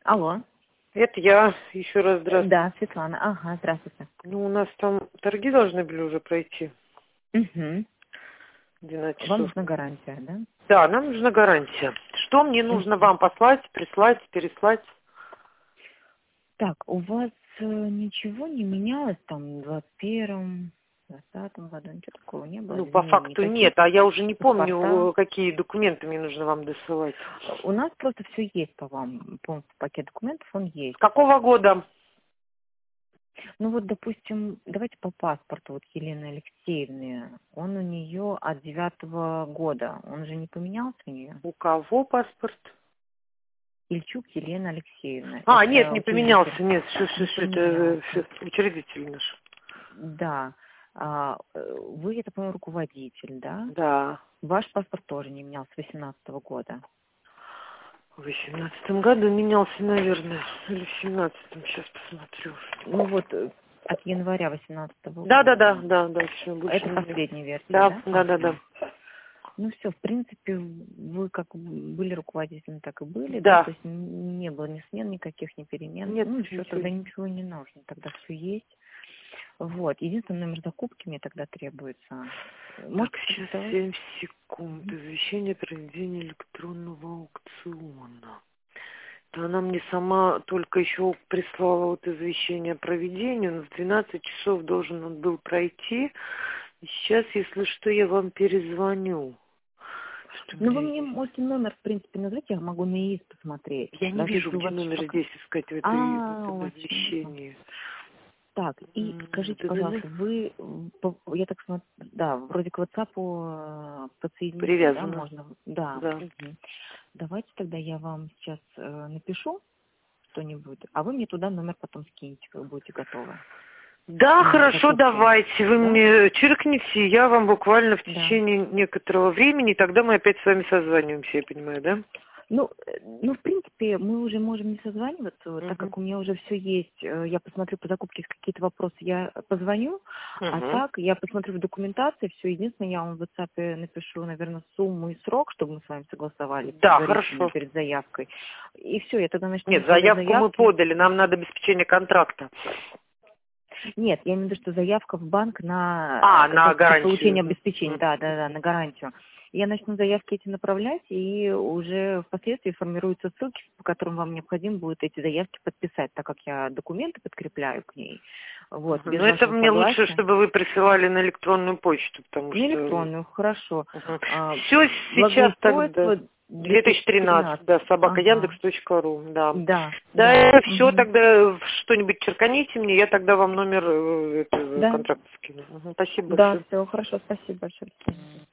Алло. Это я. Еще раз здравствуйте. Да, Светлана. Ага, здравствуйте. Ну, у нас там торги должны были уже пройти. Угу. 12 Вам часов. нужна гарантия, да? Да, нам нужна гарантия. Что мне нужно вам послать, прислать, переслать? Так, у вас ничего не менялось там в 21-м, 20-м году? Ничего такого не было? Ну, по Изменений факту никаких? нет. А я уже не Паспорта? помню, какие документы мне нужно вам досылать. У нас просто все есть по вам. Полностью пакет документов, он С есть. какого года? Ну вот, допустим, давайте по паспорту. Вот Елены Алексеевны. Он у нее от 9-го года. Он же не поменялся у нее? У кого паспорт? Ильчук Елена Алексеевна. А, нет, Это не учредитель. поменялся. Нет, Не все, это поменялся. всё, учредитель наш. Да. Вы, я так понимаю, руководитель, да? Да. Ваш паспорт тоже не менялся с 18-го года. В 18 году менялся, наверное. Или в 17-м. Сейчас посмотрю. Ну вот, от января 18-го Да, да, да, года. да, да, все, больше Это не менялся. последняя версия, Да, да? да, да, да. Ага. Ну все, в принципе, вы как были руководителем, так и были, да? То Да. есть не было ни смен никаких, ни перемен. Нет, Ну все, ничего. тогда ничего не нужно, тогда все есть. Вот, единственный номер закупки мне тогда требуется. Так, Можете сейчас продиктовать? 7 секунд. Извещение о проведении электронного аукциона. Да, она мне сама только еще прислала вот извещение о проведении. Он в 12 часов должен он был пройти. И сейчас, если что, я вам перезвоню. Что Ну, вы мне мне здесь? можете номер, в принципе, назвать, я могу на ИИС посмотреть. Я не Даже вижу, если у где вас номер пока... здесь искать в У этом вас нету. извещении. Так, и скажите, Да-да-да. пожалуйста, вы, я так смотрю, да, вроде к WhatsApp подсоединены, да, Привязано. можно? Да. Да. Мгм. Давайте тогда я вам сейчас напишу что-нибудь, а вы мне туда номер потом скинете, когда будете готовы. Да, Номер хорошо, закупки, давайте. Вы да? мне чиркните, я вам буквально в Да. течение некоторого времени, тогда мы опять с вами созваниваемся, я понимаю, да? Ну, в принципе, мы уже можем не созваниваться, вот, так Угу. как у меня уже все есть. Я посмотрю по закупке, какие-то вопросы я позвоню, а Угу. так я посмотрю в документации, все. Единственное, я вам в WhatsApp напишу, наверное, сумму и срок, чтобы мы с вами согласовали Да, предварительно хорошо. перед заявкой. И все, я тогда начну Нет, направлять заявку мы заявки. подали, нам надо обеспечение контракта. Нет, я имею в виду, что заявка в банк на А, на получение гарантию. обеспечения, да, на гарантию. Я начну заявки эти направлять, и уже впоследствии формируются ссылки, по которым вам необходимо будет эти заявки подписать, так как я документы подкрепляю к ней. Вот, без Но это вашего мне лучше, согласия. чтобы вы присылали на электронную почту, потому На что... электронную, хорошо. Все сейчас тогда. Благоустройство 2013, 2013. да, собака Ага. Яндекс.ру, да. Да, Да, да. это все Мгм. тогда что-нибудь черканите мне, я тогда вам номер этого Да, контракта скину. Спасибо да, большое. все, хорошо, спасибо большое.